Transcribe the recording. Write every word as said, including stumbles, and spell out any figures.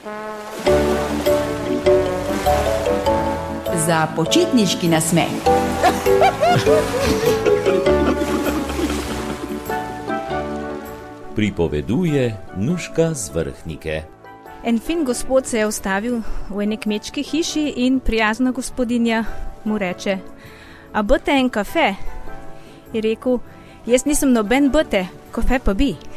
Za počitniški nasmeh. Pripoveduje Nuška z Vrhnike. En fin gospod se je ustavil v eni kmečki hiši in prijazna gospodinja mu reče: "A bote en kafe?" Je rekel: "Jaz nisem noben bote, kafe pa bi."